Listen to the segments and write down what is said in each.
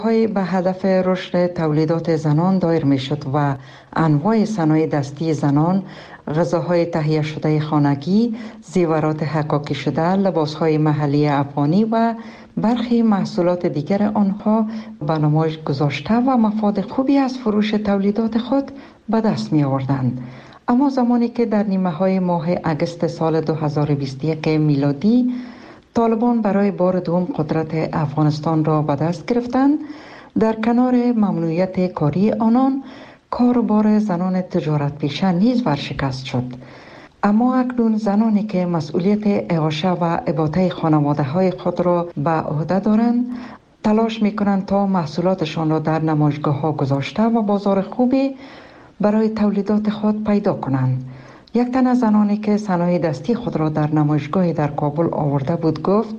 های به هدف رشد تولیدات زنان دایر می شد و انواع صنایع دستی زنان، غذاهای تهیه شده خانگی، زیورات حکاکی شده، لباسهای محلی افغانی و برخی محصولات دیگر آنها به نمایش گذاشته و مفاد خوبی از فروش تولیدات خود به دست می آوردند. اما زمانی که در نیمه های ماه اگست سال 2021 میلادی طالبان برای بار دوم قدرت افغانستان را به دست گرفتند، در کنار ممنوعیت کاری آنان، کاروبار زنان تجارت پیشه نیز ورشکست شد. اما اکنون زنانی که مسئولیت اعاشه و اباطه خانواده های خود را به عهده دارند، تلاش می کنند تا محصولاتشان را در نمایشگاه ها گذاشته و بازار خوبی برای تولیدات خود پیدا کنند. یک تن از زنانی که صنایع دستی خود را در نمایشگاهی در کابل آورده بود گفت: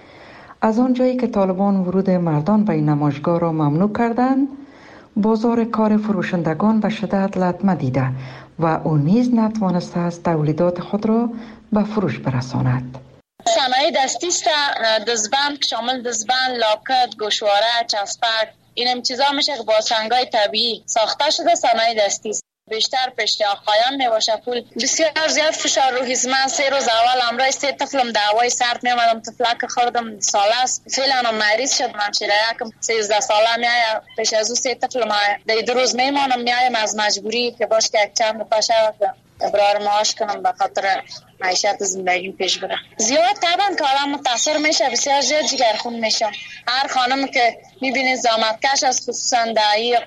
از آنجایی که طالبان ورود مردان به این نمایشگاه را ممنوع کردند، بازار کار فروشندگان به شدت لطمه دیده و او نیز نتوانسته است تولیدات خود را به فروش برساند. صنایع دستی است، دزبند شامل دزبند، لاکت، گوشواره، چسبک، این چیزا میشه که با سنگای طبیعی ساخته شده صنایع دستی است. بیشتر پشت آقایان میباشه. پول بسیار زیاد فشار روحی من 3 روز اول امروز 3 طفلم دعوای سرد میامدم، طفلک خوردم ساله است فعلا مریض شد، منشیره یکم 13 ساله میای پیش از او 3 طفلم در 2 روز میمانم، میایم از مجبوری که باش که یک چند پاشه ابرار معاش کنم به خاطر معیشت زندگی پیش بره. زیاد طبعا که آدم متاثر میشه، بسیار زیاد جگرخون میشه. هر خانم که میبینید زحمتکش است، خصوصا در این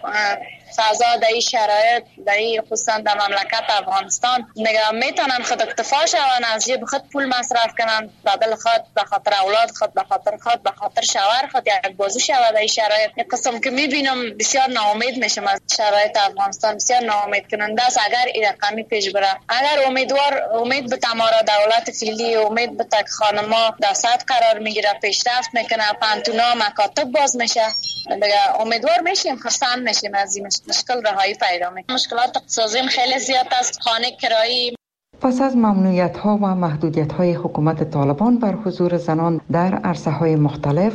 فضا، در این شرایط، در این خصوصا در مملکت افغانستان میتونن خود اکتفا شون، از جیب خود پول مصرف کنن، بدل خود، به خاطر اولاد خود، به خاطر خود، به خاطر شوهر خود یک بازو شود. در این شرایط یک قسم که میبینم بسیار ناامید میشم از شرایط افغانستان، بسیار ناامید کننده است. اگر این رقمی پیش بره، اگر امید به تمارا دولت فعلی، امید به تک خانما در سطح قرار میگیره، پیشرفت میکنه، پانتونا مکاتب باز میشه، دیگه امیدوار میشیم، خرسند میشیم از این مشکل رهایی پیدا میکنه. مشکلات اقتصادی خیلی زیاد است، خانه کرایی. پس از ممنوعیت ها و محدودیت های حکومت طالبان بر حضور زنان در عرصه های مختلف،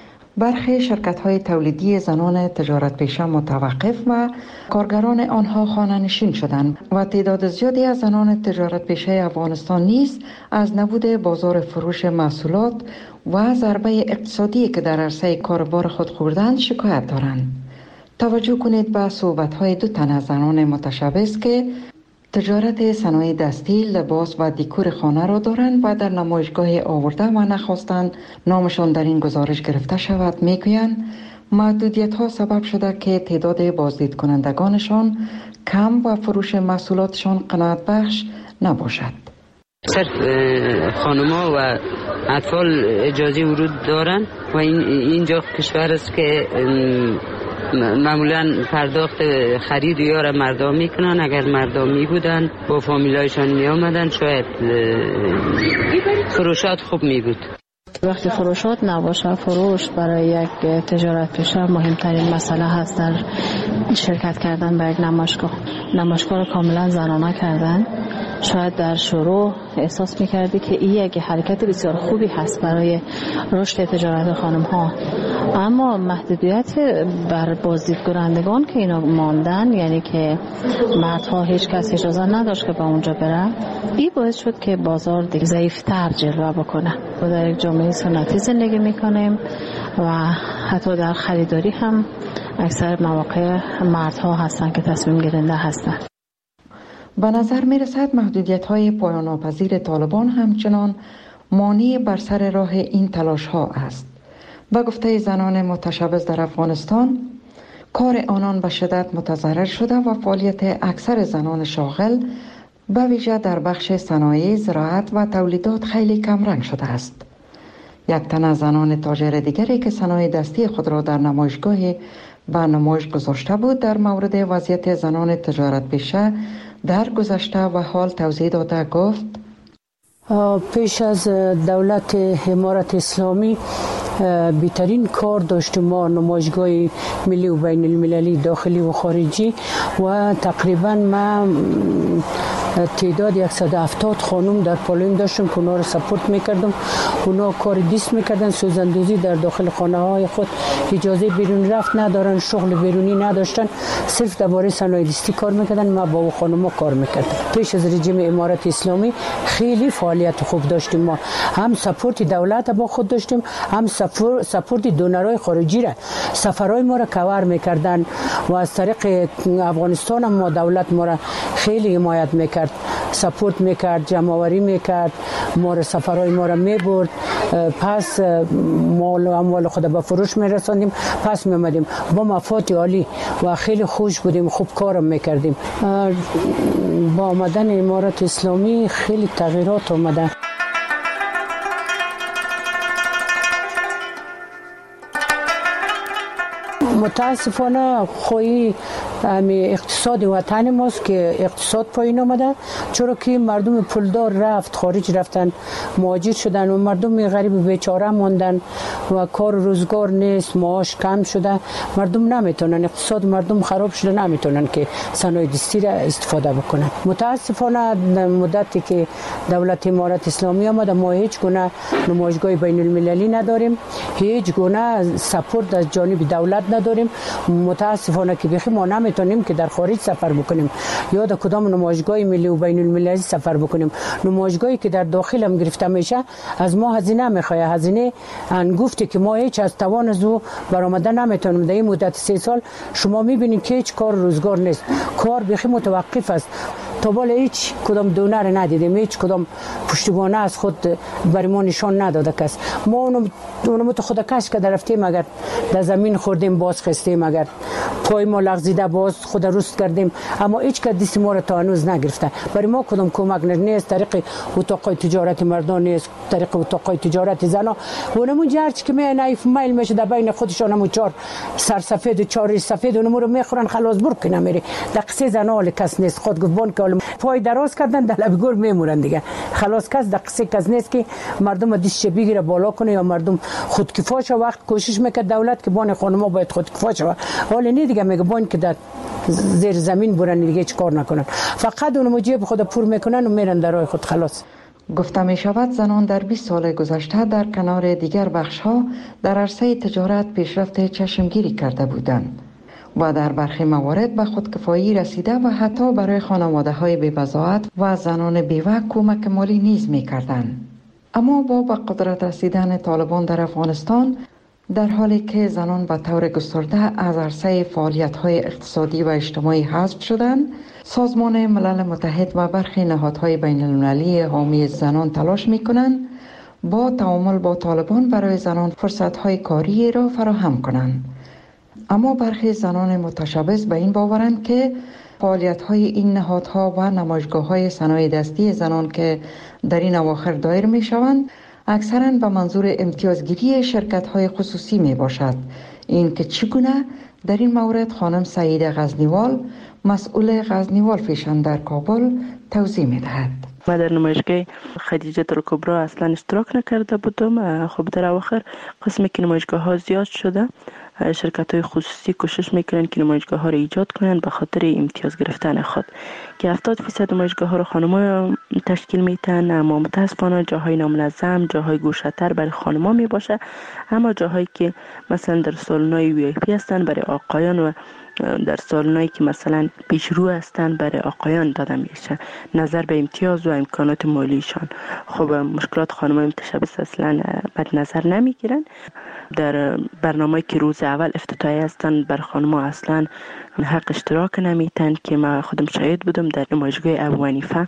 برخی شرکت های تولیدی زنان تجارت پیشه متوقف و کارگران آنها خانه نشین شدند و تعداد زیادی از زنان تجارت پیشه افغانستان نیز از نبود بازار فروش محصولات و ضربه اقتصادی که در عرصه کاروبار خود خوردند شکایت دارند. توجه کنید به صحبت های 2 تن از زنان متشبث که تجارت صنایع دستی، لباس و دیکور خانه را دارند و در نمایشگاه آورده و نخواستند نامشان در این گزارش گرفته شود. میگویند محدودیت ها سبب شده که تعداد بازدید کنندگانشان کم و فروش محصولاتشان قناعت بخش نباشد. صرف خانم‌ها و اطفال اجازه ورود دارند و اینجا کشور است که معمولا پرداخت خرید یا مردم میکنن. اگر مردمی بودن با فامیلایشان می آمدن شاید فروشات خوب می بود. وقتی فروشات نباشه، فروش برای یک تجارت پیشه مهمترین مسئله هست. در شرکت کردن به یک نمایشگاه را کاملا زنانه کردن. شاید در شروع احساس میکردی که این یک حرکت بسیار خوبی هست برای رشد تجارت خانم ها، اما محدودیت بر بازدید کنندگان که اینا ماندن، یعنی که مردها هیچ کس اجازه نداشت که به اونجا بره، این باعث شد که بازار دیگه ضعیفتر جلوه بکنه. ما در یک جامعه سنتی زندگی میکنیم و حتی در خریداری هم اکثر مواقع مردها هستن که تصمیم گیرنده هستن. به نظر می رسد محدودیت های پایان ناپذیر طالبان همچنان مانع بر سر راه این تلاش ها است. به گفته زنان متشبث در افغانستان، کار آنان به شدت متضرر شده و فعالیت اکثر زنان شاغل به ویژه در بخش صنایع، زراعت و تولیدات خیلی کمرنگ شده است. یک تن از زنان تاجر دیگری که صنایع دستی خود را در نمایشگاه به نمایش گذاشته بود، در مورد وضعیت زنان تجارت پیشه در گذشته و حال توضیح داده گفت: پیش از دولت امارت اسلامی بهترین کار داشتیم ما نمایشگاه ملی و بین المللی داخلی و خارجی و تقریبا ما تعداد 170 خانم در پالویم داشتم که اونا رو سپورت میکردم. اونا کار دیست میکردن، سوزندوزی در داخل خانه های خود، اجازه بیرون رفت ندارن، شغل بیرونی نداشتن، صرف درباره صنایع دستی کار میکردن. ما با خانم کار میکردم. پیش از رژیم امارت اسلامی خیلی فعالیت خوب داشتیم. ما هم سپورت دولت با خود داشتیم، هم سپورت دونرای خارجی را، سفرهای ما را کاور میکردن و از طریق افغانستان هم ما دولت ما را خیلی حمایت میکرد، سپورت میکرد، جمع‌آوری میکرد، ما را سفرهای ما را میبرد، پس مال و اموال خود به فروش میرساندیم، پس میامدیم با مفاد عالی و خیلی خوش بودیم، خوب کارم میکردیم. با آمدن امارت اسلامی خیلی تغییرات آمده. متاسفانه خوی اقتصاد وطن ماست که اقتصاد پایین آمده، چرا که مردم پولدار رفت خارج، رفتن مهاجر شدن و مردم غریب بیچاره ماندن و کار روزگار نیست، معاش کم شده، مردم نمیتونن، اقتصاد مردم خراب شده، نمیتونن که صنایع دستی را استفاده بکنن. متاسفانه در مدتی که دولت امارت اسلامی آمده ما هیچ گونه نمایشگاه بین المللی نداریم، هیچ گونه سپورت از جانب دولت نداریم. متاسفانه که بخی ما نمیتونیم که در خارج سفر بکنیم یا در کدام نمایشگاه ملی و بین المللی سفر بکنیم. نمایشگاهی که در داخل هم گرفته میشه از ما هزینه میخواد، هزینه انگفتی که ما هیچ از توان از او برآمده نمیتونیم. در این مدت 3 سال شما میبینید که هیچ کار روزگار نیست، کار بخی متوقف است. تا بالا هیچ کدام دونر ندیدیم، هیچ کدام پشتیبانه از خود برای ما نشان نداده کس. ما اونم تو خود کش که رفتیم، اگر در زمین خوردیم باز خستیم، اگر پای ما لغزیده باز خود رست کردیم، اما هیچ که دست ما را تا هنوز نگرفته. برای ما کدام کمک نیست، طریق اتاقای تجارت مردان نیست، طریق اتاقای تجارت زنا. اونمون جرچ که نایف میل میشه در بین خودشان، همون 4 سرسفید و 4 سفید اونم رو میخورن، خلاص برک نمیره. دقیقه زنا ول کس نیست، خود گفتن که پای دراز کردن در لب گور میمونن دیگه، خلاص کس دقیقه کس نیست که مردم دستش بگیره بالا کنه یا مردم خودکفا شه. وقت کوشش میکنه دولت که بان خانم‌ها باید خودکفا شه، حالا نه دیگه میگه بان که در زیر زمین برن دیگه چیکار نکنن، فقط اونم جیب خود پر میکنن و میرن در راه خود. خلاص گفته می شود زنان در 20 سال گذشته در کنار دیگر بخش‌ها در عرصه تجارت پیشرفت چشمگیری کرده بودند و در برخی موارد به خودکفایی رسیده و حتی برای خانواده‌های بی‌بضاعت و زنان بیوه کمک مالی نیز می‌کردند. اما با به قدرت رسیدن طالبان در افغانستان، در حالی که زنان به طور گسترده از عرصه فعالیت‌های اقتصادی و اجتماعی حذف شدند، سازمان ملل متحد و برخی نهادهای بین‌المللی حامی زنان تلاش می‌کنند با تعامل با طالبان برای زنان فرصت‌های کاری را فراهم کنند. اما برخی زنان متشبث به این باورند که فعالیت‌های این نهادها و نمایشگاه‌های صنایع دستی زنان که در این اواخر دایر می‌شوند اکثراً به منظور امتیازگیری شرکت‌های خصوصی میباشد. این که چگونه در این مورد خانم سعیده غزنیوال، مسئول غزنیوال فیشن در کابل، توضیح می‌دهد. ما در نمایشگاه خدیجه الکبری اصلا اشتراک نکرده بودم. خب در اواخر قسمی که نمایشگاه ها زیاد شده، شرکت های خصوصی کوشش میکنن که نمایشگاه ها را ایجاد کنن به خاطر امتیاز گرفتن خود، که 70% نمایشگاه ها را خانم‌ها تشکیل میتن. اما متاسفانه جاهای نامنظم، جاهای گوشه‌تر برای خانم‌ها میباشه، اما جاهایی که مثلا در سالن‌های وی آی پی هستن برای آقایان و در سالنایی که مثلا پیشرو هستن برای آقایان داده میشه، نظر به امتیاز و امکانات مالیشان. خب مشکلات خانم‌های متشبث اصلا بد نظر نمیگیرن. در برنامه‌ای که روز اول افتتاحیه هستن بر خانم‌ها اصلا حق اشتراک نمیتن، که من خودم شاهد بودم در نمایشگاه ابو حنیفه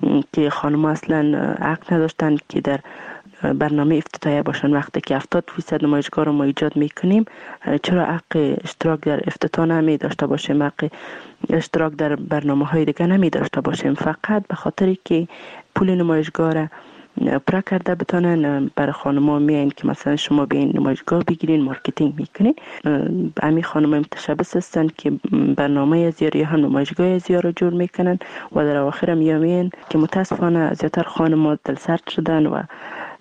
که خانم‌ها اصلا حق نداشتن که در برنامه افتتاحیه باشن. وقتی که 70% نمایشگاه رو ما ایجاد میکنیم، چرا حق اشتراک در افتتاح نمی داشته باشیم، حق اشتراک در برنامه های دیگه نمی داشته باشیم؟ فقط به خاطری که پول نمایشگاه را پرا کرده بتونن برای خانم‌ها میان که مثلا شما بیاین نمایشگاه بگیرین، مارکتینگ میکنین. همین خانم‌ها متشبث هستن که برنامه ازیار یا هم نمایشگاه ازیار رو جور میکنن و در اواخر هم میان که متاسفانه زیادتر خانم‌ها دلسرد شدن و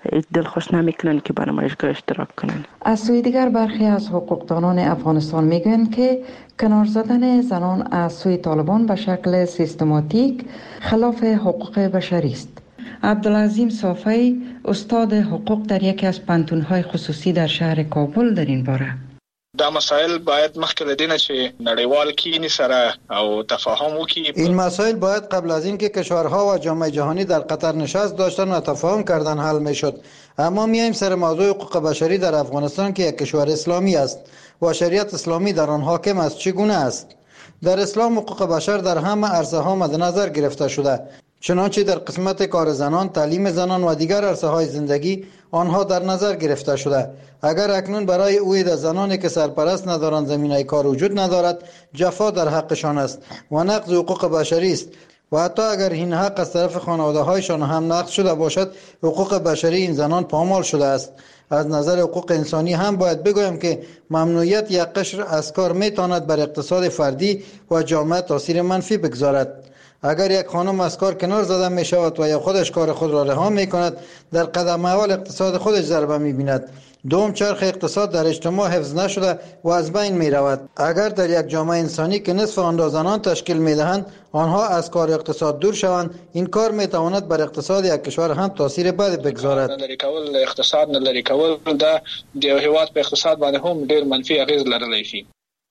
دلخوش نمیکنن که برای نمایشگاه اشتراک کنن. از سوی دیگر برخی از حقوقدانان افغانستان میگویند که کنار زدن زنان از سوی طالبان به شکل سیستماتیک خلاف حقوق بشری است. عبدالعظیم صافی استاد حقوق در یکی از پانتون‌های خصوصی در شهر کابل در این باره: دا مسائل باید مخکې له دې نه چې نړیوال کینی سره او تفاهم وکړي. این مسائل باید قبل از اینکه کشورها و جامعه جهانی در قطر نشست داشتن و تفاهم کردن حل میشد. اما میایم سر موضوع حقوق بشری در افغانستان که یک کشور اسلامی است و شریعت اسلامی در آن حاکم است. چگونه است؟ در اسلام حقوق بشر در همه عرصه ها مد نظر گرفته شده، چنانچه در قسمت کار زنان، تعلیم زنان و دیگر عرصه های زندگی آنها در نظر گرفته شده. اگر اکنون برای اوید زنانی که سرپرست ندارند زمینه کار وجود ندارد، جفا در حقشان است و نقض حقوق بشری است. و حتی اگر این حق از طرف خانواده هایشان هم نقض شده باشد، حقوق بشری این زنان پامال شده است. از نظر حقوق انسانی هم باید بگویم که ممنوعیت یک قشر از کار میتواند بر اقتصاد فردی و جامعه تاثیر منفی بگذارد. اگر یک خانم از کار کنار زده می شود و یا خودش کار خود را رها می کند، در قدم اول اقتصاد خودش ضربه می بیند. دوم، چرخ اقتصاد در اجتماع حفظ نشده و از بین می رود. اگر در یک جامعه انسانی که نصف آن را زنان تشکیل می دهند آنها از کار اقتصاد دور شوند، این کار می تواند بر اقتصاد یک کشور هم تاثیر بد بگذارد. لری کول اقتصاد نه لری کول دا د هیواد په اقتصاد باندې هم ډیر منفي اغیز لرلی شي.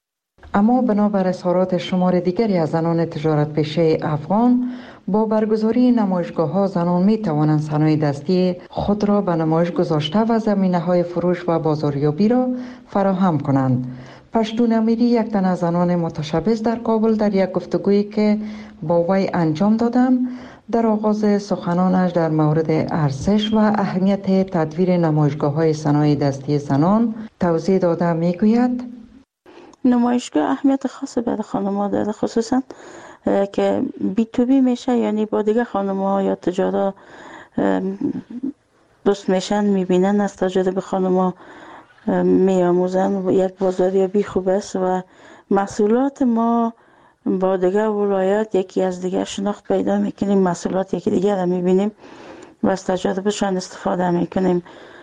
اما بنابر اظهارات شمار دیگری از زنان تجارت پیشه افغان، با برگزاری نمایشگاه‌ها زنان می توانند صنایع دستی خود را به نمایش گذاشته و زمینه‌های فروش و بازاریابی را فراهم کنند. پشتون امیری، یک تن از زنان متشبث در کابل، در یک گفتگویی که با وی انجام دادم در آغاز سخنانش در مورد ارزش و اهمیت تدویر نمایشگاه‌های صنایع دستی زنان توضیح داده می‌گوید: نمایشگاه اهمیت خاصی برای خانم‌ها داره، خصوصا که بی تو بی میشه، یعنی با دیگه خانم‌ها یا تجارت دوست میشن، میبینن، از تجربه خانم‌ها میآموزن. یک بازاریابی خوب است و محصولات ما با دیگه ولایات یکی از دیگه شناخت پیدا میکنیم، محصولات یکی دیگه را میبینیم و از تجربهشان استفاده میکنیم.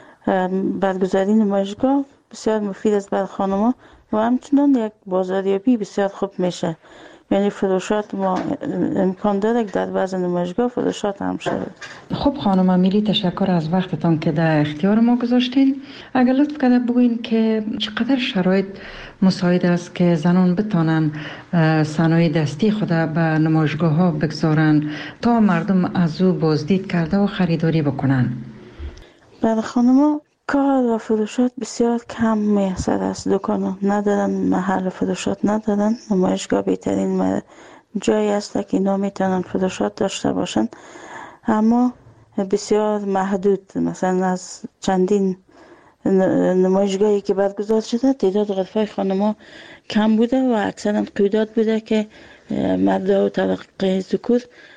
برگزاری نمایشگاه بسیار مفید است برای خانم‌ها و همچنان یک بازاریابی بسیار خوب میشه، یعنی فروشات ما امکان داره که در بعض نمایشگاه فروشات هم شده. خب خانم امیری، تشکر از وقتتان که در اختیار ما گذاشتین. اگر لطف کرده بگوین که چقدر شرایط مساعد است که زنان بتانن صنایع دستی خود به نمایشگاه ها بگذارن تا مردم از او بازدید کرده و خریداری بکنن؟ برای خانم کار و فروشات بسیار کم میسر است. دکان ندارن، محل فروشات ندارن. نمایشگاه بهترین جایی است که اینا میتونن فروشات داشته باشن، اما بسیار محدود. مثلا از چندین نمایشگاهی که برگزار شده تعداد غرفه خانم‌ها کم بوده و اکثرا قیودات بوده که مردا و طبقه ذکور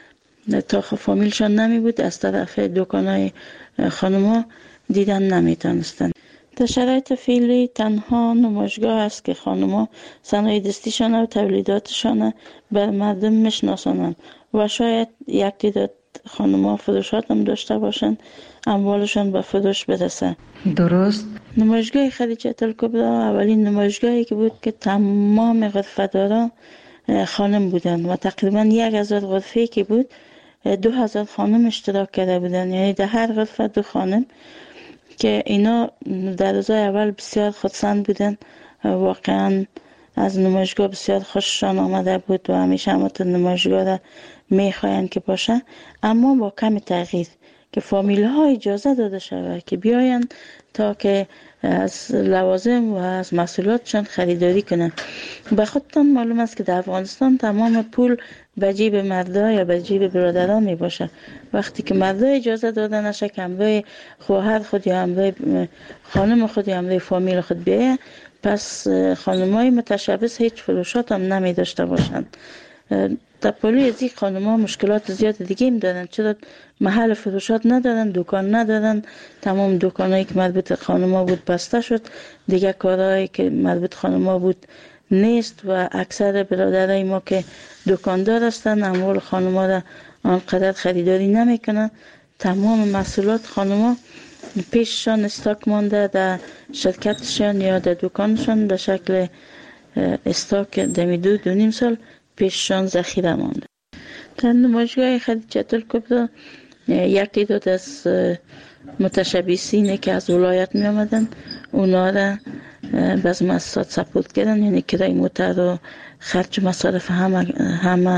تا فامیلشان نمی بود از طرف دکان‌های خانم‌ها دیدن نمیتونستن. در شرایط فعلی تنها نمایشگاه است که خانم‌ها صنایع دستیشان و تولیداتشان بر مردم میشناسانند و شاید یک تعداد خانم‌ها فروشات هم داشته باشند، اموالشان به فروش برسه. درست. نمایشگاه خدیجه الکبری اولین نمایشگاهی که بود که تمام غرفه‌داران خانم بودند و تقریبا 1000 غرفه که بود 2000 خانم اشتراک کرده بودند، یعنی در هر غرفه 2 خانم که اینا در روزهای اول بسیار خودسند بودن. واقعا از نمایشگاه بسیار خوششان آمده بود و همیشه همون نمایشگاه را میخواین که باشه، اما با کم تغییر که فامیل ها اجازه داده شود که بیاین تا که از لوازم و از محصولاتشان خریداری کنن. به خودتان معلوم است که در افغانستان تمام پول به جیب مردا یا به جیب برادران می باشه. وقتی که مردا اجازه داده نشه که همراه خواهر خود یا همراه خانم خود یا همراه فامیل خود بیایه، پس خانمای متشبث هیچ فروشات هم نمی داشته باشند. در پلوی از این خانم‌ها مشکلات زیاد دیگه هم دارن، چرا محل فروشات ندارن، دکان ندارن، تمام دکانایی که مربوط خانم‌ها بود بسته شد، دیگه کارهایی که مربوط خانم‌ها بود نیست و اکثر برادرای ما که دکاندار هستن اموال خانم‌ها را آنقدر خریداری نمیکنن. تمام محصولات خانم‌ها پیششان استاک مانده در شرکتشان یا در دکانشان به شکل استاک دمی 2.5 سال پیششان ذخیره مانده. در نمایشگاه خدیجه الکبری یک تعداد از متشبثین که از ولایت می آمدن اونا را باز مؤسسات سپورت کردن، یعنی کرای موتر و خرج مصارف همه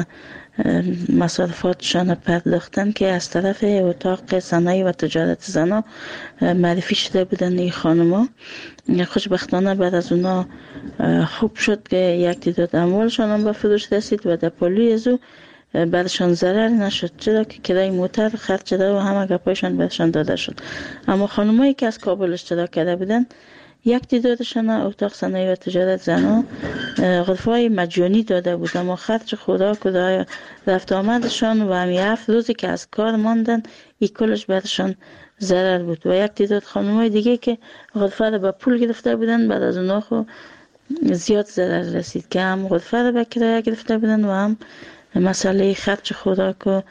مصارفاتشان پرداختن که از طرف اتاق صنایع و تجارت زنا معرفی شده بودن این خانما. خوشبختانه بعد از اونا خوب شد که یک تعداد اموالشان هم به فروش رسید و در پلوی از او برشان ضرر نشد، چرا که کرای موتر خرج شده و همه گپایشان برشان داده شد. اما خانمایی که از کابل اشتراک کرده بودن یک تعدادشان اتاق صنایع و تجارت زنا غرفه‌های مجانی داده بود، اما خرج خوراک و رفت آمدشان و همی 7 روزی که از کار ماندن این کلش برشان ضرر بود. و یک تعداد خانمای دیگه که غرفه را به پول گرفته بودن بعد از اونها خو زیاد ضرر رسید که هم غرفه را به کرایه گرفته بودن و هم مسئله خرج خوراک و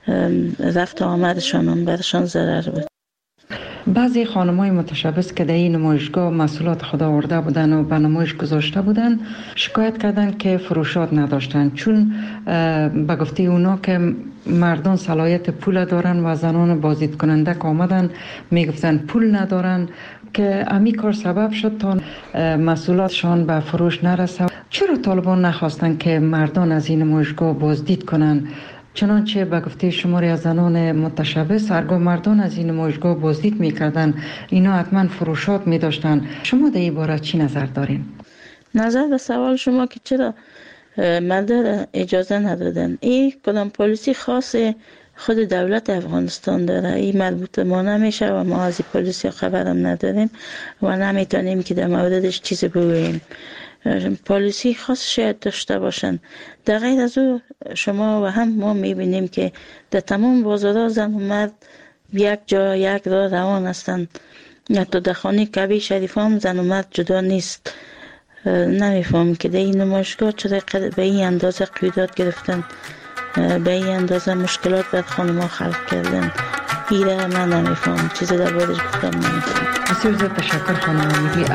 رفت آمدشان هم برشان ضرر بود. بعضی خانمای متشبث که در این نمایشگاه مسئولات خود آورده بودن و به نمایش گذاشته بودن شکایت کردن که فروشات نداشتن، چون به گفته اونا که مردان صلاحیت پول دارن و زنان بازدید کننده که آمدن میگفتن پول ندارن، که امی کار سبب شد تا مسئولاتشان به فروش نرسه. چرا طالبان نخواستن که مردان از این نمایشگاه بازدید کنن؟ چنانچه به گفته شماری از زنان متشبث هرگاه مردان از این نمایشگاه بازدید میکردن اینا حتما فروشات میداشتن. شما در این باره چی نظر دارین؟ نظر به سوال شما که چرا مردان اجازه ندادن، این کدام پالیسی خاص خود دولت افغانستان داره، این مربوط ما نمیشه و ما از این پالیسی خبرم نداریم و نمیتونیم که در موردش چیزی بگوییم. پالیسی خاص شاید داشته باشن. در غیر از او شما و هم ما میبینیم که در تمام بازارها زن و مرد یک جا یک راه روان هستند. حتی در خانه کعبه شریف هم زن و مرد جدا نیست. نمیفهم که در این نمایشگاه چرا به این اندازه قیودات گرفتن، به این اندازه مشکلات بر خانم ها خلق کردن. ایره من نمیفهم، چیزی در بارش گفتم نمیفهم. بسیار زیاد تشکر خانم امیدی.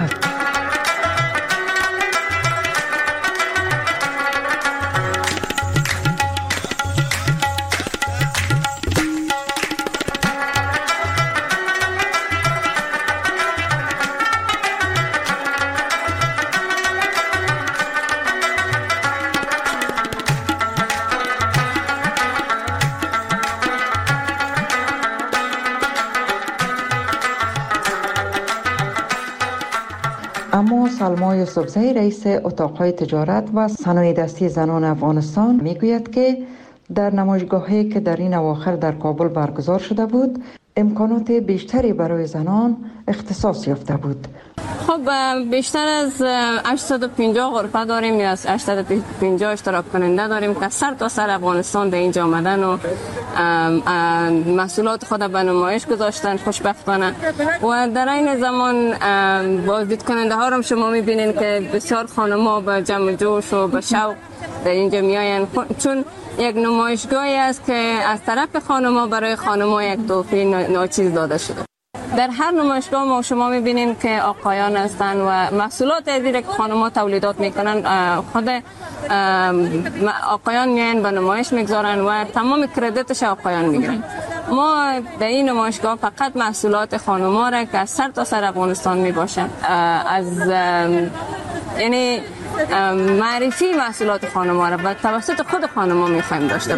اما سلما یوسفزئی رئیس اتاقهای تجارت و صنایع دستی زنان افغانستان میگوید که در نمایشگاهی که در این اواخر در کابل برگزار شده بود امکانات بیشتری برای زنان اختصاص یافته بود. خب بیشتر از 850 غرفه داریم، یا 850 اشتراک کننده داریم که سر تا سر افغانستان به اینجا آمدن و محصولات خود به نمایش گذاشتن خوشبختانه. و در این زمان بازدید کننده ها رو شما میبینین که بسیار خانم‌ها با جمع جوش و با شوق در اینجا میاین، چون یک نمایشگاهی است که از طرف خانم‌ها برای خانم‌ها یک تحفه ناچیز داده شده. در هر نمایشگاه ما شما میبینین که آقایان هستن و محصولات دیگه که خانم‌ها تولیدات میکنن خود آقایان میاین به نمایش میگذارن و تمام کردیتش آقایان میگیرن. ما در این نمایشگاه فقط محصولات خانم‌ها را که از سر تا سر افغانستان میباشن از یعنی معرفی محصولات خانم‌ها را به توسط خود خانم‌ها میخوایم داشته.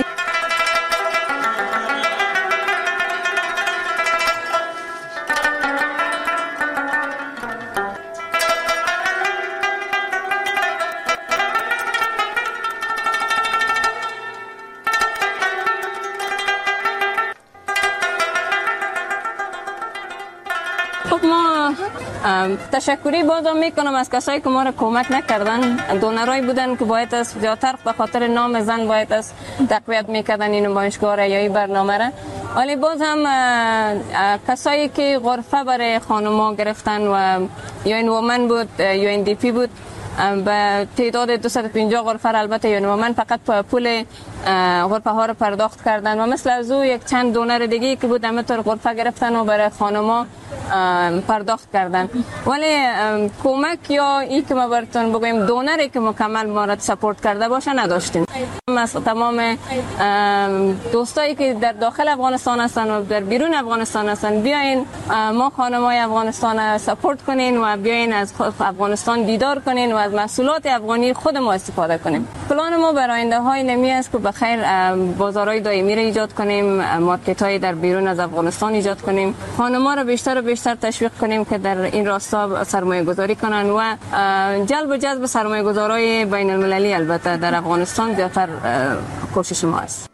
تشکری بازم میکنم از کسایی که ما را کمک نکردن. دونرایی بودن که باید از زیادتر به خاطر نام زن باید از تقویت میکردن این نمایشگاه را یا این برنامه را، ولی باز هم کسایی که غرفه برای خانم‌ها گرفتن و یا این وومن بود یا این دی پی بود به تعداد 250 غرفه البته یونیمن فقط پول غرفه ها رو پرداخت کردن و مثل از او یک چند دونر دیگه که بود همینطور غرفه گرفتن و برای خانما پرداخت کردن. ولی کمک یا این که ما براتون بگویم دونری که مکمل ما را سپورت کرده باشه نداشتیم. از تمام دوستایی که در داخل افغانستان هستن و در بیرون افغانستان هستن بیاین ما خانمای افغانستان سپورت کنین و بیاین از افغانستان دیدار کنین و از محصولات افغانی خود ما استفاده کنیم. پلان ما برای آینده های نمی است که بخیر بازارهای دائمی را ایجاد کنیم، مارکت های در بیرون از افغانستان ایجاد کنیم، خانم‌ها را بیشتر و بیشتر تشویق کنیم که در این راستا سرمایه گذاری کنن و جذب سرمایه گذارای بین المللی البته در افغانستان زیادتر کوشش ما است.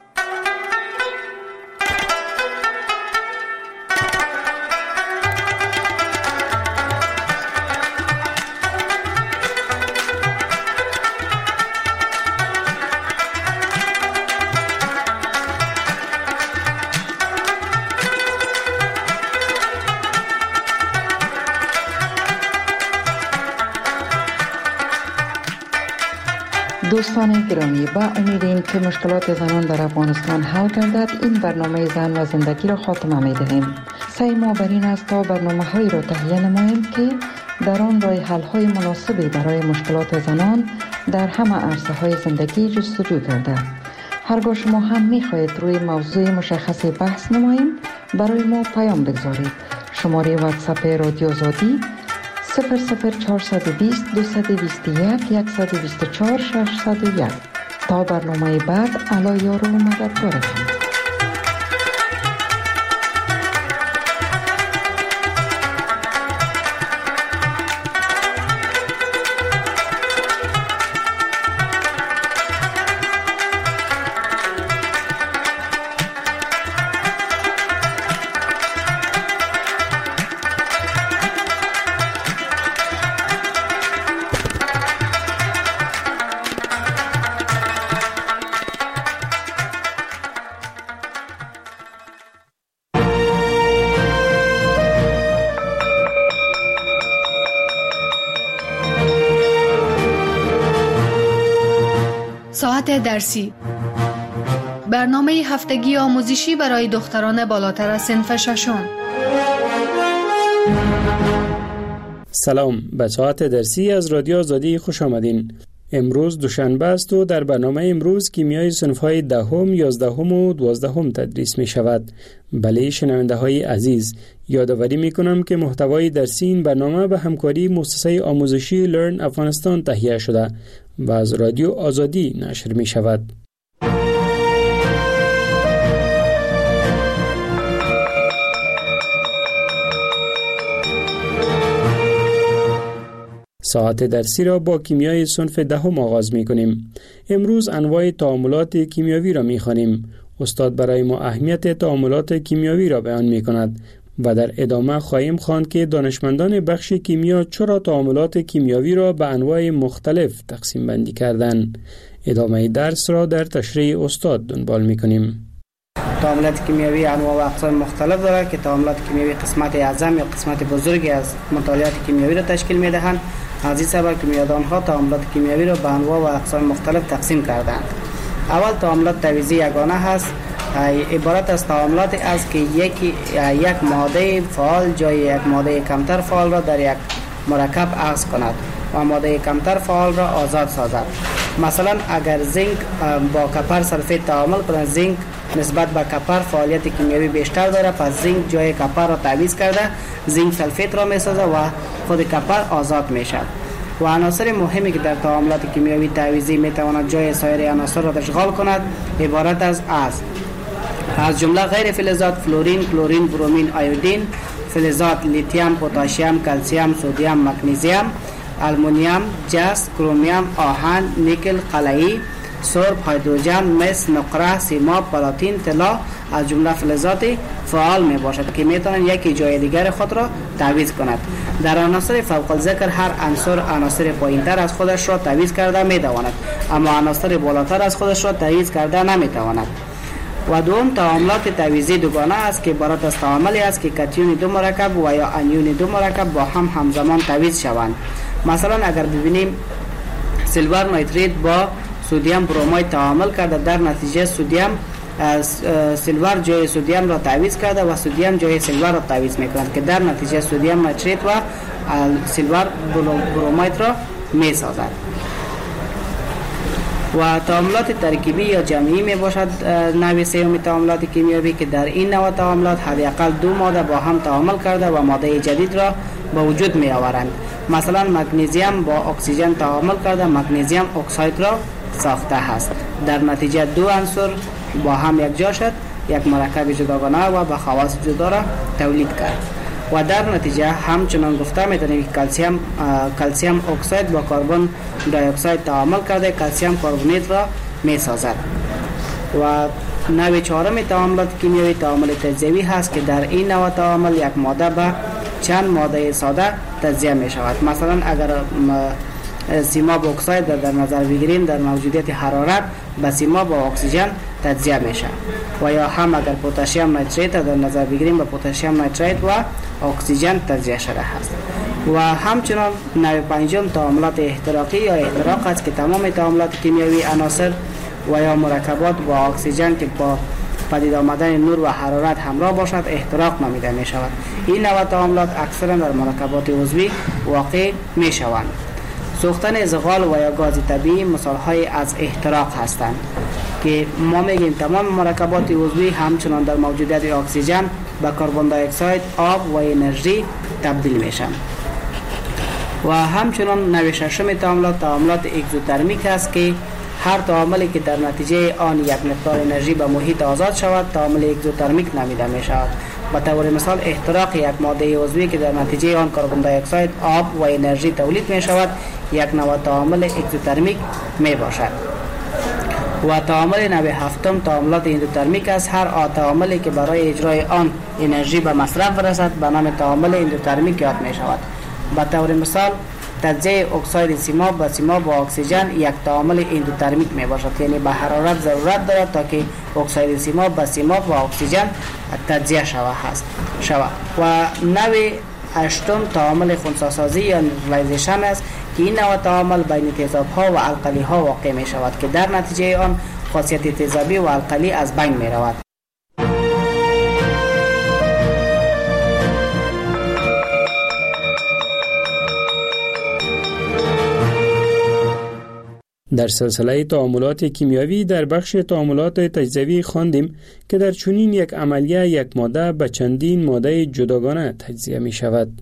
دوستان گرامی، با امیدیم که مشکلات زنان در افغانستان حل گردد این برنامه زن و زندگی را خاتمه می دهیم. سعی ما بر این است تا برنامه هایی را تهیه نماییم که در آن راه حل های مناسبی برای مشکلات زنان در همه عرصه های زندگی جستجو گردد. هرگاه شما هم می خواهید روی موضوع مشخصی بحث نماییم برای ما پیام بگذارید. شماره واتساپ رادیو آزادی 00420 221 124 601. تا برنامه بعد علا یارو مددگارتون. ساعت درسی، برنامه هفتگی آموزشی برای دختران بالاتر از صنف ششم. سلام، به ساعت درسی از رادیو آزادی خوش آمدین. امروز دوشنبه است و در برنامه امروز کیمیای صنف‌های دهم، 11 و 12 تدریس می شود. بله شنونده های عزیز، یادآوری می کنم که محتوای درسی این برنامه به همکاری مؤسسه آموزشی لرن افغانستان تهیه شده و از رادیو آزادی نشر می شود. ساعت درسی را با کیمیای صنف دهم آغاز می کنیم. امروز انواع تعاملات کیمیاوی را می خوانیم. استاد برای ما اهمیت تعاملات کیمیاوی را بیان می کند و در ادامه خواهیم خواند که دانشمندان بخش کیمیا چرا تعاملات کیمیاوی را به انواع مختلف تقسیم بندی کردند. ادامه درس را در تشریح استاد دنبال می کنیم. تعاملات کیمیاوی انواع و اقسام مختلف دارد که تعاملات کیمیاوی قسمت اعظم یا قسمت بزرگی از مطالعات کیمیاوی را تشکیل می دهند. از این سبب کیمیادانها تعاملات کیمیاوی را به انواع و اقسام مختلف تقسیم کردند. اول تعاملات تعویضی یگانه هست. عبارت از تعاملاتی است که یک ماده فعال جای یک ماده کمتر فعال را در یک مرکب اخذ کند و ماده کمتر فعال را آزاد سازد. مثلا اگر زینک با کپر سلفیت تعامل کند، زینک نسبت به کپر فعالیت کیمیاوی بیشتر دارد، پس زینک جای کپر را تعویض کرده زینک سلفیت را میسازد و خود کپر آزاد میشد. و عناصر مهمی که در تعاملات کیمیاوی تعویضی میتواند جای سایر عناصر را اشغال کند عبارت از جمله غیر فلزات فلورین، کلورین، برومین، آیودین، فلزات لیتیوم، پتاسیم، کلسیم، سدیم، مگنیزیم، آلومینیم، جست، کرومیوم، آهن، نیکل، قلعی، سرب، هیدروژن، مس، نقره، سیماب، پلاتین، طلا از جمله فلزات فعال می باشد که می توانند یکی جای دیگر خود را تعویض کند. در عناصر فوق الذکر هر عنصر پایینتر از خودش را تعویض کرده می تواند، اما عناصر بالاتر از خودش را تعویض کرده نمی تواند. و دوم تعاملات تعویضی دوگانه است که عبارت از تعاملی است که کاتیون دو مرکب و یا انیون دو مرکب با هم همزمان تعویض شوند. مثلا اگر ببینیم سیلور نیتریت با سدیم برومید تعامل کرده، در نتیجه سدیم سیلور جای سدیم را تعویض کرده و سدیم جای سیلور را تعویض میکنند که در نتیجه سدیم نیتریت و سیلور برومید را میسازد. و تعاملات ترکیبی یا جمعی می باشد نوع سوم تعاملات کیمیایی که در این نوع تعاملات حداقل دو ماده با هم تعامل کرده و ماده جدید را به وجود می آورند. مثلا مگنیزیم با اکسیژن تعامل کرده مگنیزیم اکساید را ساخته است. در نتیجه دو عنصر با هم یک جا شد، یک مرکب جداگانه و با خواص جدا را تولید کرد. و در نتیجه همچنان گفته میتونیم که کلسیم اکساید با کربن دی اکساید تعامل کرده کلسیم کربونیت را میسازد. و نوع چهارم تعاملات کیمیایی تعامل تجزیوی هست که در این نوع تعامل یک ماده به چند ماده ساده تجزیه می شود. مثلا اگر سیماب اکساید در نظر بگیریم در موجودیت حرارت به سیماب اکسیژن تجزیه میشه. و یا هم اگر پتاسیم نیتریت در نظر بگیریم به پتاسیم نیتریت و اکسیژن تجزیه شده است. و همچنان نوع پنجم تعاملات احتراقی یا احتراق است که تمام تعاملات کیمیایی عناصر و یا مرکبات با اکسیژن که با پدید آمدن نور و حرارت همراه باشد احتراق نامیده می شود. این نوع تعاملات اکثرا در مرکبات عضوی واقع می شوند. سوختن زغال و یا گاز طبیعی مثال های از احتراق هستند که ما میگیم تمام مرکبات عضوی همچنان در موجودیت اکسیژن به کربن دی اکساید، آب و انرژی تبدیل میشن. و همچنان نوع ششم تعاملات اگزوترمیک است که هر تعاملی که در نتیجه آن یک مقدار انرژی به محیط آزاد شود تعامل اگزوترمیک نامیده می شود. به طور مثال احتراق یک ماده عضوی که در نتیجه آن کربن دی اکساید، آب و انرژی تولید می شود یک نوع تعامل اگزوترمیک می باشد. و تعامل نوع هفتم تعاملات اندوترمیک است. هر تعاملی که برای اجرای آن انرژی به مصرف برسد به نام تعامل اندوترمیک یاد می شود. به طور مثال تجزیه اکساید سیماب و سیماب با اکسیژن یک تعامل اندوترمیک می باشد، یعنی به حرارت ضرورت دارد تا که اکساید سیماب با سیماب و اکسیژن تجزیه شود. و نوع هشتم تعامل خنثی‌سازی یا نیوترالایزیشن است که این نوع تعامل بین تیزاب‌ها و القلی‌ها واقع می شود که در نتیجه آن خاصیت تیزابی و القلی از بین می رود. در سلسله تعاملات کیمیایی در بخش تعاملات تجزیوی خواندیم که در چنین یک عملیه یک ماده به چندین ماده جداگانه تجزیه می شود.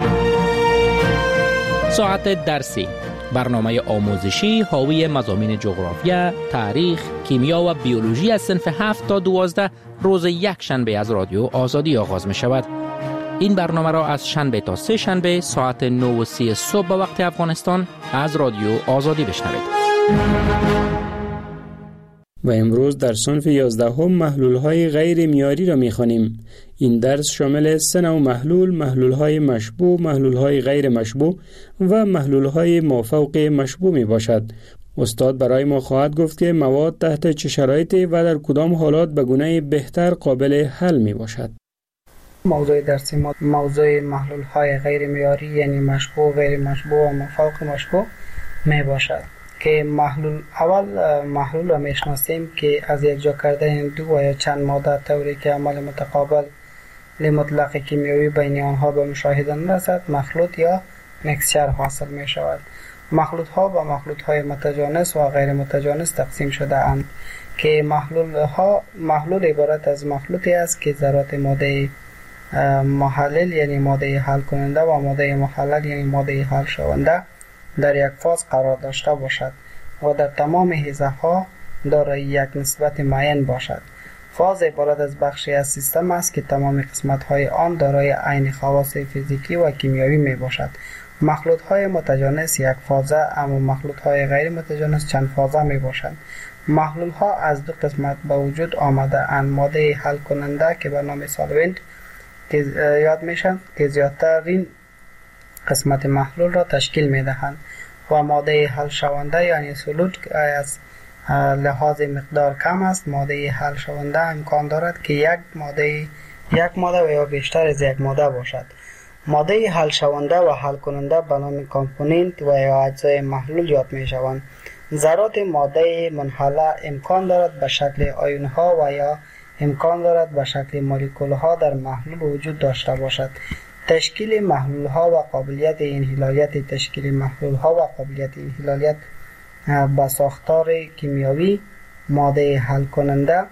ساعت درسی، برنامه آموزشی حاوی مضامین جغرافیا، تاریخ، کیمیا و بیولوژی از صنف 7 تا 12 روز یک شنبه از رادیو آزادی آغاز می شود. این برنامه را از شنبه تا سه شنبه ساعت 9:30 صبح به وقت افغانستان از رادیو آزادی بشنوید. و امروز در صنف 11 محلول‌های غیر معیاری را می‌خوانیم. این درس شامل 3 نوع محلول‌های مشبوع، محلول‌های غیر مشبوع و محلول‌های مافوق مشبوع میباشد. استاد برای ما خواهد گفت که مواد تحت چه شرایطی و در کدام حالات به گونه بهتر قابل حل میباشد. موضوع درسی ما موضوع محلول‌های غیر معیاری یعنی مشبوع، غیر مشبوع و مافوق مشبوع میباشد. که محلول را میشناسیم که از یک جا کردن دو و یا چند ماده طوری که عمل متقابل مطلق کیمیایی بین آنها به مشاهده نرسد مخلوط یا مکسچر حاصل می شود. مخلوط ها با مخلوط های متجانس و غیر متجانس تقسیم شده اند که محلول عبارت از مخلوطی است که ذرات ماده محلل یعنی ماده حل کننده و ماده محلل یعنی ماده حل شونده در یک فاز قرار داشته باشد و در تمام حیزه ها دارای یک نسبت معین باشد. فاز عبارت از بخشی از سیستم است که تمام قسمت های آن دارای عین خواص فیزیکی و کیمیایی می باشد. مخلوط های متجانس یک فازه اما مخلوط های غیر متجانس چند فازه می باشند. محلول ها از دو قسمت به وجود آمده اند: ماده حل کننده که به نام سالونت یاد میشن که زیادترین قسمت محلول را تشکیل میدهند و ماده حل شونده یعنی سولوت که از لحاظ مقدار کم است. ماده حل شونده امکان دارد که یک ماده و یا بیشتر از یک ماده باشد ماده حل شونده و حل کننده به نام کامپوننت و یا اجزای محلول یاد می شوند. ذرات ماده منحله امکان دارد به شکل آیون ها و یا امکان دارد به شکل مولکول ها در محلول وجود داشته باشد. تشکیل محلول ها و قابلیت انحلالیت تشکیل محلول ها و قابلیت انحلالیت به ساختار کیمیایی ماده حل کننده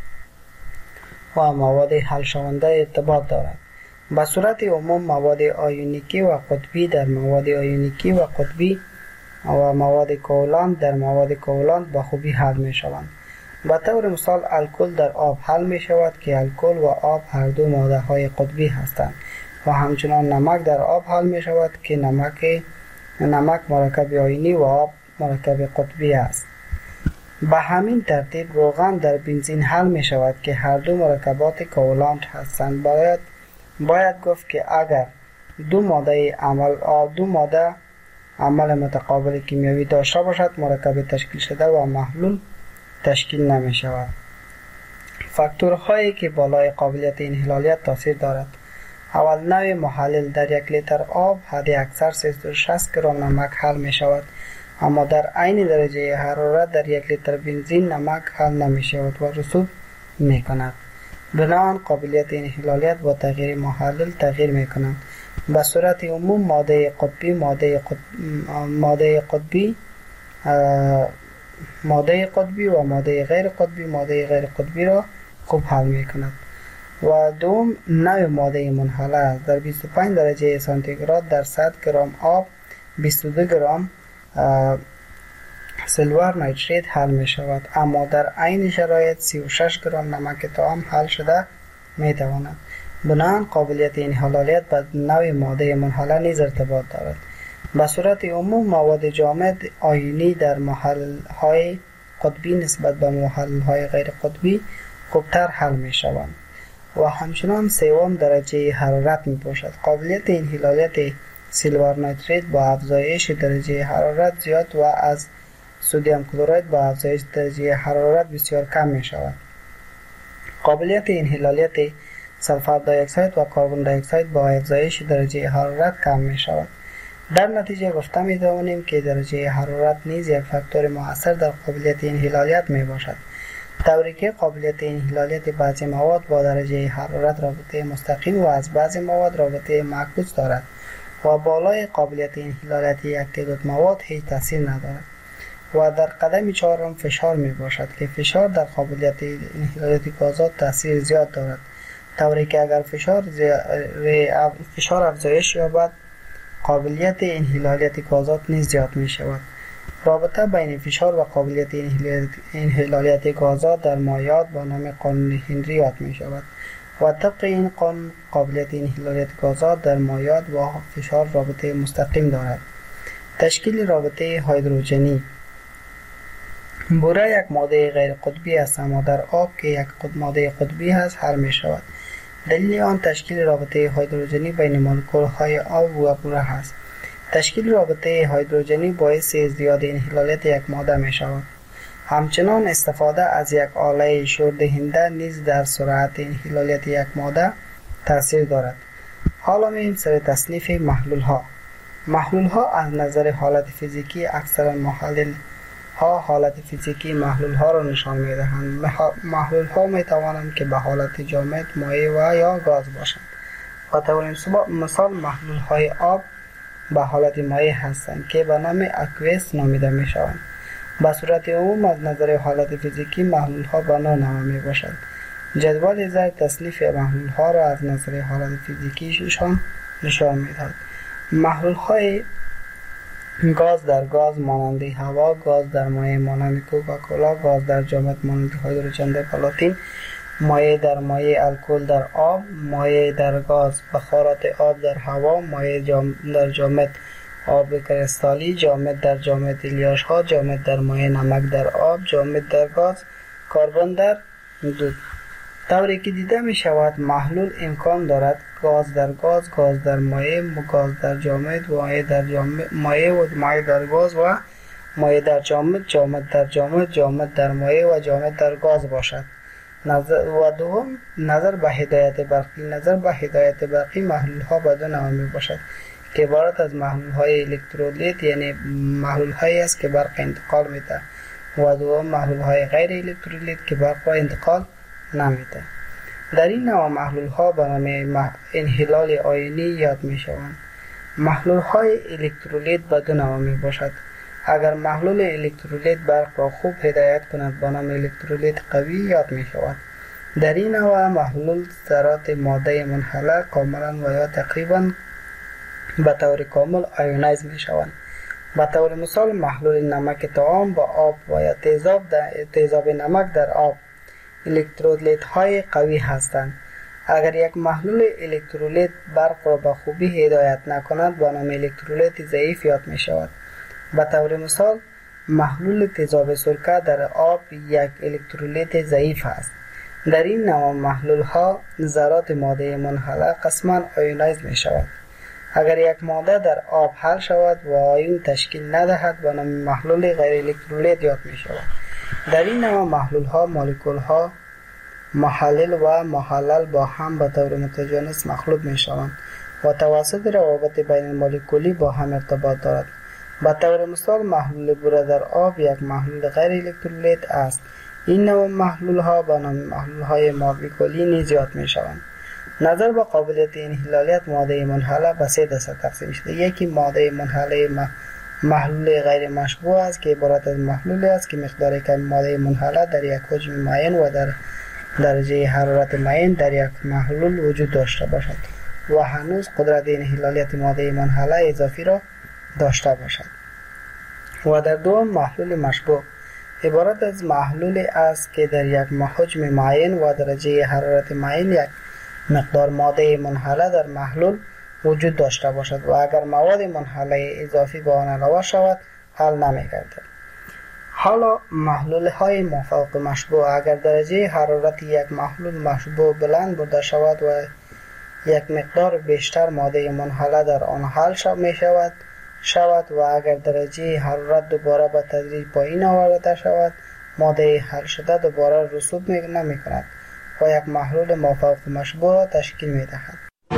و مواد حل شونده ارتباط دارد. به صورت عموم مواد آیونیکی و قطبی در مواد آیونیکی و قطبی و مواد کوالنت در مواد کوالنت به خوبی حل می شوند. به طور مثال الکل در آب حل می شود که الکل و آب هر دو ماده های قطبی هستند و همچنان نمک در آب حل می شود که نمک مرکب آیونی و آب مرکب قطبی است. به همین ترتیب روغن در بنزین حل می شود که هر دو مرکبات کوالنت هستند. باید گفت که اگر دو ماده عمل متقابل کیمیایی داشته باشد مرکب تشکیل شده و محلول تشکیل نمی شود. فاکتورهایی که بالای قابلیت انحلالیت تاثیر دارد: اول، نوع محلل در 1 لیتر آب حد اکثر 360 گرم نمک حل می شود، اما در عین درجه حرارت در 1 لیتر بنزین نمک حل نمی شود و رسوب می کند. بنابراین قابلیت انحلالیت با تغییر محلل تغییر می کند. به صورت عموم ماده قطبی و ماده غیر قطبی را خوب حل می کند. و دوم، نوع ماده منحله است. در 25 درجه سانتیگراد در 100 گرم آب 22 گرم سیلور نیتریت حل می شود، اما در عین شرایط 36 گرم نمک طعام حل شده می تواند. بنابراین قابلیت انحلالیت به نوع ماده منحله نیز ارتباط دارد. به صورت عموم مواد جامد آیونی در محل‌های قطبی نسبت به محل‌های غیر قطبی خوبتر حل می شوند و همچنان سوم درجه حرارت می باشد. قابلیت انحلالیت سیلور نیتریت با افزایش درجه حرارت زیاد و از سدیم کلراید با افزایش درجه حرارت بسیار کم می شود. قابلیت انحلالیت سلفر دی اکساید و کربن دی اکساید با افزایش درجه حرارت کم می شود. در نتیجه گفته می توانیم که درجه حرارت نیز یک فاکتور مؤثر در قابلیت انحلالیت می باشد، طوری که قابلیت انحلالیت بعضی مواد با درجه حرارت رابطه مستقیم و از بعضی مواد رابطه معکوس دارد و بالای قابلیت انحلالیت یک تعداد مواد هیچ تاثیر ندارد. و در قدم چهارم فشار می باشد که فشار در قابلیت انحلالیت گازات تاثیر زیاد دارد، طوری که اگر فشار افزایش یابد قابلیت انحلالیت گازات نیز زیاد می شود. رابطه بین فشار و قابلیت انحلالیت گازات در مایعات با نام قانون هنری یاد می شود و طبق این قانون قابلیت انحلالیت گازات در مایعات با فشار رابطه مستقیم دارد. تشکیل رابطه هیدروژنی: بوره یک ماده غیر قطبی است، اما در آب که یک ماده قطبی است حل می شود. دلیل آن تشکیل رابطه هیدروژنی بین مولکول های آب و بوره است. تشکیل رابطه هیدروژنی باعث ازدیاد انحلالیت یک ماده می شود. همچنان استفاده از یک آله شوردهنده نیز در سرعت انحلالیت یک ماده تاثیر دارد. حالا می‌ریم سر تصنیف محلول ها. محلول ها از نظر حالت فیزیکی اکثرا محلل ها حالت فیزیکی محلول ها را نشان می دهند. محلول ها می توانند که به حالت جامد، مایع و یا گاز باشند. به طور مثال محلول های آب به حالت مایع هستند که به نام اکویس نامیده می شوند. به صورت عموم از نظر حالت فیزیکی محلول ها به نوع می باشند. جدول زیر تصنیف محلول ها را از نظر حالت فیزیکیشان نشان می دهد. محلول های گاز در گاز مانند هوا، گاز در مایع مانند کوکاکولا، گاز در جامد مانند هیدروژن در پلاتین، مایع در مایع الکل در آب، مایع در گاز بخارات آب در هوا، مایع در جامد آب کریستالی، جامد در جامد الیاش ها، جامد در مایع نمک در آب، جامد در گاز کربن در دود. طوری که دیده می شود محلول امکان دارد گاز در گاز، گاز در مایع، گاز در جامد، مایع در جامد، مایع و مایع در گاز و مایع در جامد، جامد در جامد، جامد در مایع و جامد در گاز باشد. دوم نظر به هدایت برقی محلول ها به دو نوع می باشد که عبارت از محلول های الکترولیت، یعنی محلول هایی است که برق انتقال میده، و دوم محلول های غیر الکترولیت که برق را انتقال نمیده. در این نوع محلول ها به نام انحلال آیونی یاد می شوند. محلول های الکترولیت به دو نوع می باشد. اگر محلول الکترولیت برق را خوب هدایت کند به نام الکترولیت قوی یاد می شود. در این نوع محلول ذرات ماده منحله کاملا و یا تقریبا به طور کامل آیونایز می شوند. به طور مثال محلول نمک طعام با آب و یا تیزاب نمک در آب الکترولیت های قوی هستند. اگر یک محلول الکترولیت برق را به خوبی هدایت نکند به نام الکترولیت ضعیف یاد می شود. به طور مثال محلول تیزاب سرکه در آب یک الکترولیت ضعیف است. در این نوع محلول ها ذرات ماده منحله قسما آیونایز می شود. اگر یک ماده در آب حل شود و آیون تشکیل ندهد به نام محلول غیر الکترولیت یاد می شود. در این نوع محلول ها مولکول ها محلل و محلل با هم به طور متجانس مخلوط می شوند و توسط روابط بین المولکولی با هم ارتباط دارد. به طور مثال محلول بوره در آب یک محلول غیر الکترولیت است. این نوع محلول ها به نام محلول های مولکولی نیز یاد می شوند. نظر به قابلیت انحلالیت ماده منحله به سه دسته تقسیم شده. یکی ماده منحله محلول غیر مشبوع است که عبارت از محلولی است که مقدار کم ماده منحله در یک حجم معین و در درجه حرارت معین در یک محلول وجود داشته باشد و هنوز قدرت انحلالیت ماده منحله اضافی را داشته باشد. و در دوم محلول مشبوع عبارت از محلولی است که در یک حجم معین و درجه حرارت معین یک مقدار ماده منحله در محلول وجود داشته باشد و اگر مواد منحله اضافی به آن علاوه شود حل نمی‌گردد. حالا محلول های مافوق مشبوع اگر درجه حرارت یک محلول مشبوع بلند برده شود و یک مقدار بیشتر ماده منحله در آن حل شود و اگر درجه حرارت دوباره به تدریج پایین آورده شود ماده حل شده دوباره رسوب نمی کند و یک محلول مافوق مشبوع تشکیل می دهد.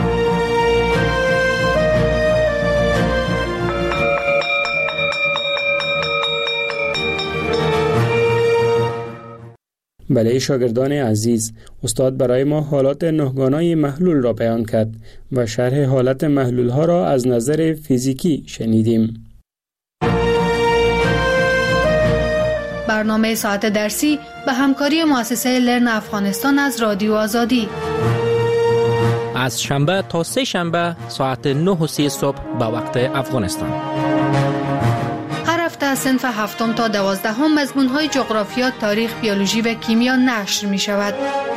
بله شاگردان عزیز، استاد برای ما حالات نهگانای محلول را بیان کرد و شرح حالت محلول ها را از نظر فیزیکی شنیدیم. برنامه ساعت درسی به همکاری مؤسسه لرن افغانستان از رادیو آزادی از شنبه تا سه شنبه ساعت 9:30 صبح به وقت افغانستان. از صنف 7 تا 12 مضمون‌های جغرافیا، تاریخ، بیولوژی و کیمیا نشر می‌شود.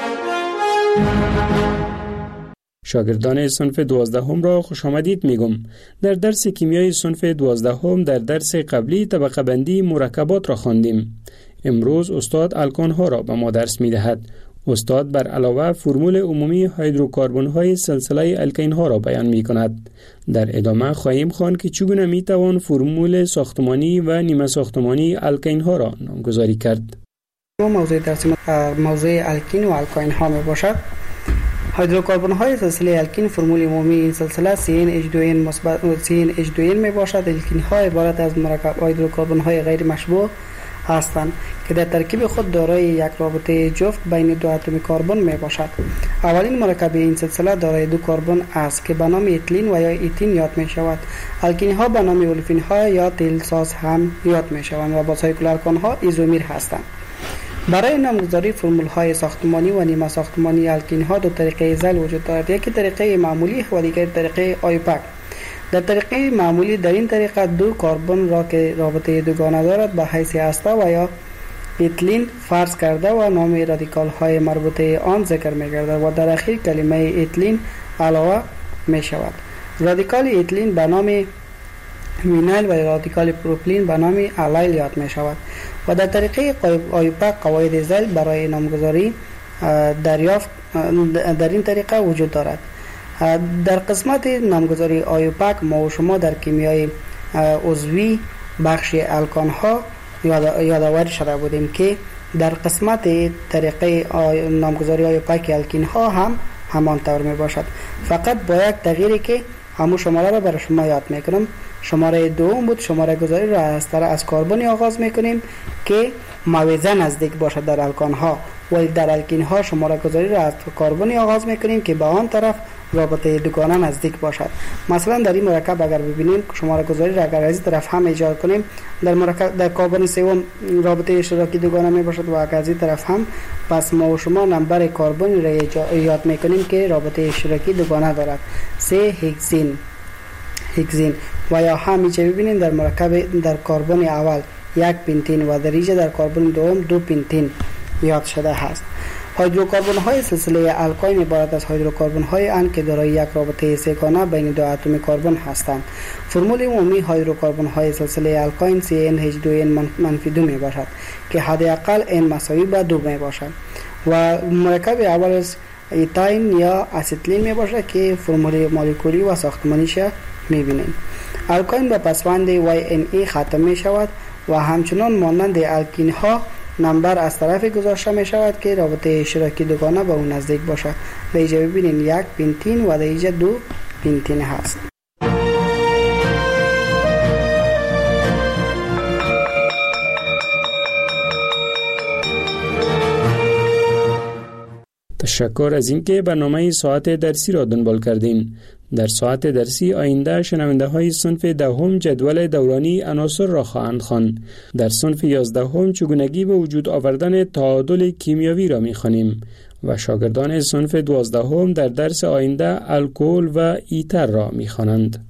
شاگردان صنف 12 را خوش آمدید میگم. در درس کیمیای صنف 12 در درس قبلی طبقه بندی مرکبات را خواندیم. امروز استاد الکان ها را به ما درس می‌دهد. استاد بر علاوه فرمول عمومی هیدروکاربن های سلسله الکین ها را بیان می کند. در ادامه خواهیم خواند که چگونه می توان فرمول ساختمانی و نیمه ساختمانی الکین ها را نامگذاری کرد. موضوع درس موضوع الکین و الکین ها می باشد. هیدروکاربن های سلسله الکین فرمول عمومی این سلسله CnH2n مثبت CnH2n می باشد. الکین ها عبارت از مرکب هیدروکاربن های غیر مشبوع هستند که در ترکیب خود دارای یک رابطه جفت بین دو اتم کربن می باشد. اولین مرکب این سلسله دارای دو کربن است که به نام اتیلین و یا ایتین یاد می شود. الکین ها به نام اولفین ها یا تیل ساز هم یاد می شوند و با سایکل الکان ها ایزومیر هستند. برای نامگذاری فرمول های ساختمانی و نیمه ساختمانی الکین ها دو طریقه زل وجود دارد. یکی طریقه معمولی و دیگر طریقه آیوپک. در طریقه معمولی در این طریقه دو کربن را که رابطه دوگانه دارد به حیث هسته و یا اتیلین فرض کرده و نام رادیکال های مربوطه آن ذکر می گردد و در اخیر کلمه اتیلین علاوه می شود. رادیکال اتیلین به نام وینایل و رادیکال پروپیلین به نام الیل یاد می شود و در طریقه آیوپک قواعد زل برای نامگذاری دریافت در این طریقه وجود دارد. در قسمت نامگذاری آیوپک ما و شما در کیمیای عضوی بخش الکان ها یادآوری شده بودیم که در قسمت طریقه نامگذاری های پاک الکین ها هم همان طور می باشد. فقط با یک تغییری که همون شماره را برای شما یاد میکنم. شماره دوم بود. شماره گذاری را از کربنی آغاز میکنیم که موازه نزدیک باشد در الکان ها، ولی در الکین ها شماره گذاری را از کربنی آغاز میکنیم که به آن طرف رابطه دوگانه نزدیک باشد. مثلا در این مرکب اگر ببینیم شماره گذاری را اگر از این طرف هم ایجاد کنیم، در کربن سوم رابطه اشتراکی دوگانه می باشد و اگر از این طرف هم، پس ما و شما نمبر کربن را ایجاد میکنیم که رابطه اشتراکی دوگانه دارد. 3 هگزین و یا همیشه ببینیم در مرکب در کربن اول 1 پنتین و در اینجا در کربن دوم 2 پنتین یاد شده است. هیدروکربن های سلسله الکاین عبارت از هیدروکربن های اند که دارای یک رابطه سه‌گانه بین دو اتم کربن هستند. فرمول عمومی هیدروکربن های سلسله الکاین CnH2n-2 می باشد که حداقل n مساوی به 2 می باشد و مرکب اول از ایتاین یا اسیتیلین می باشد که فرمول مولکولی و ساختمانیش می بینیم. الکاین به پسوند YNE ختم می شود و همچنان مانند الکین ها نمبر از طرف گذاشته می شود که رابطه اشتراکی دوگانه به اون نزدیک باشد. در اینجا ببینید 1 پنتین و در اینجا 2 پنتین هست. تشکر از اینکه برنامه ساعت درسی را دنبال کردین. در ساعت درسی آینده شنونده های صنف دهم جدول دورانی عناصر را خواهند خواند. در صنف 11 چگونگی به وجود آوردن تعادل کیمیایی را می‌خوانیم و شاگردان صنف 12 در درس آینده الکل و ایتر را می‌خوانند.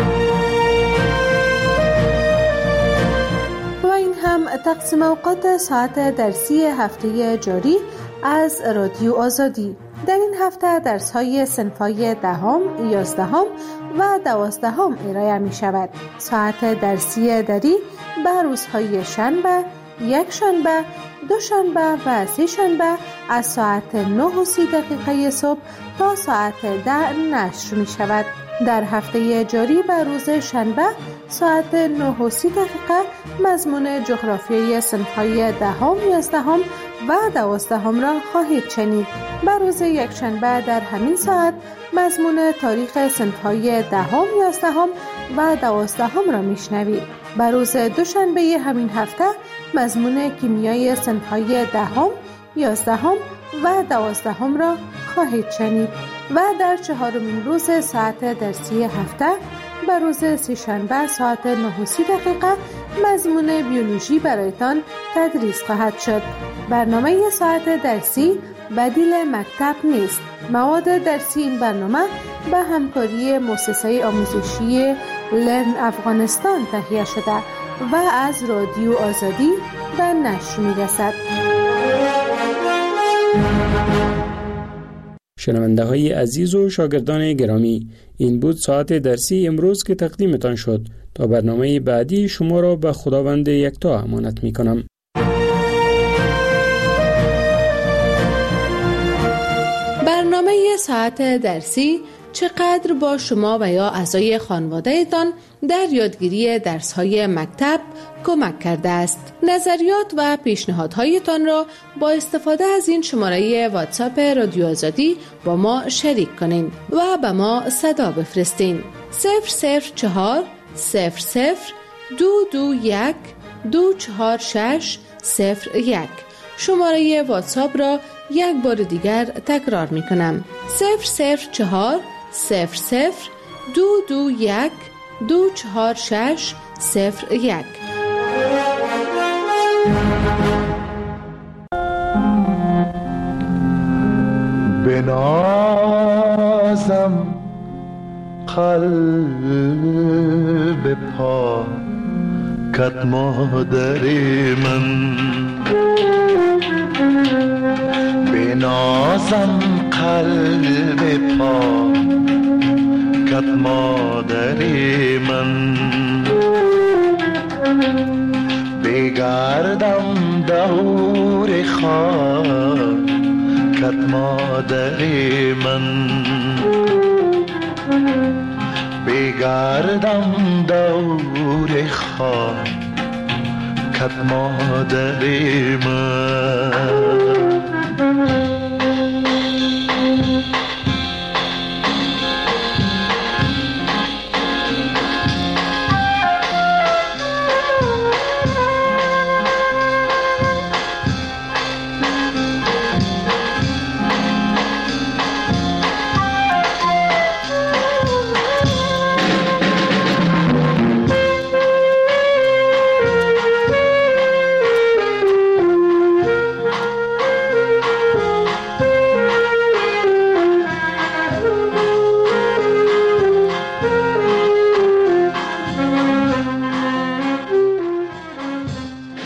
و این هم تقسیم اوقات ساعت درسی هفته جاری از رادیو آزادی. در این هفته درس‌های صنف‌های 10، 11 و 12 ارائه می‌شود. ساعت درسی دری به روزهای شنبه، یک شنبه، دو شنبه و سه شنبه از ساعت 9:30 صبح تا ساعت 10 نشر می‌شود. در هفته جاری به روز شنبه ساعت 9:30 مضمون جغرافیای صنف‌های 10، 11 و 12 را خواهید شنید. به روز یکشنبه در همین ساعت مضمون تاریخ صنف‌های 10، 11 و 12 را میشنوید. به روز دوشنبه همین هفته مضمون کیمیای صنف‌های 10، 11 و 12 را خواهید شنید و در چهارمین روز ساعت درسی هفته به روز سه‌شنبه ساعت 9:30 مضمون بیولوژی برایتان تدریس خواهد شد. برنامه ساعت درسی بدیل مکتب نیست. مواد درسی این برنامه به همکاری مؤسسه آموزشی لرن افغانستان تهیه شده و از رادیو آزادی به نشر می‌رسد. شنونده های عزیز و شاگردان گرامی، این بود ساعت درسی امروز که تقدیمتان شد. تا برنامه بعدی شما را به خداوند یکتا امانت می کنم. برنامه ساعت درسی چقدر با شما و یا اعضای خانواده‌تان در یادگیری درس‌های مکتب کمک کرده است. نظریات و پیشنهادهایتان را با استفاده از این شماره واتساپ رادیو آزادی با ما شریک کنین و به ما صدا بفرستین. 004 00 221 246 01. شماره واتساپ را یک بار دیگر تکرار می کنم. 004 00 221 246 01. بنازم قلب پاکت مادر من، بنازم قلب پاکت مادر من، بگردم دور خاکت مادر من، بگردم دور خاکت کت مادر من.